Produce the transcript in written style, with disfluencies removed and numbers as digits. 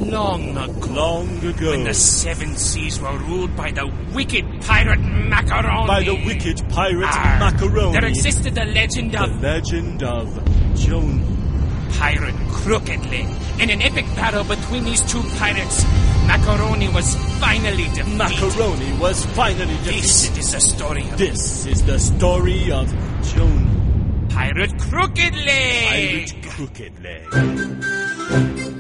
Long ago. Long ago. When the seven seas were ruled by the wicked pirate Macaroni. By the wicked pirate Macaroni. There existed the legend of... The legend of Joan. Pirate Crooked Leg. In an epic battle between these two pirates, Macaroni was finally defeated. Macaroni was finally defeated. This is the story of... This is the story of Joan. Pirate Crooked Leg. Pirate Crooked Leg.